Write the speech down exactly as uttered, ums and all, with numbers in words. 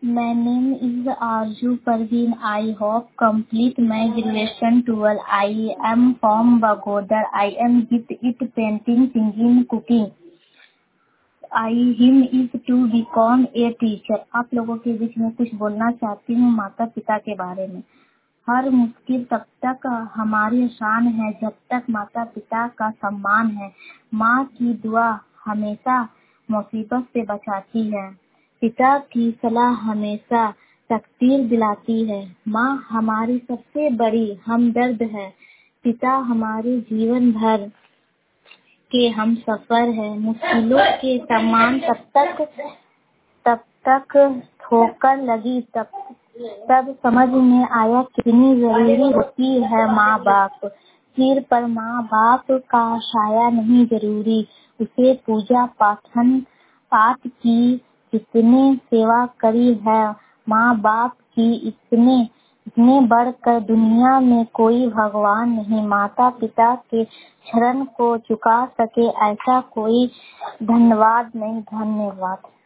My name is Arju Parveen. I hope complete my graduation twelve. I am from Bagodar. I am with it painting, singing, cooking. I him is to become a teacher. आप लोगों के बीच में कुछ बोलना चाहती हूँ माता पिता के बारे में। हर मुश्किल तब तक हमारी शान है जब तक माता पिता का सम्मान है। माँ की दुआ हमेशा मुसीबत से बचाती है। पिता की सलाह हमेशा तकदीर दिलाती है। माँ हमारी सबसे बड़ी हमदर्द है। पिता हमारे जीवन भर के हम सफर है। मुश्किलों के सामान तब तक तब तक ठोकर लगी तब तब समझ में आया कितनी जरूरी होती है माँ बाप। सिर पर माँ बाप का साया नहीं जरूरी। उसे पूजा पाठन पाठ की जितने सेवा करी है माँ बाप की इतने इतने बढ़कर दुनिया में कोई भगवान नहीं। माता पिता के चरण को झुका सके ऐसा कोई धन्यवाद नहीं। धन्यवाद।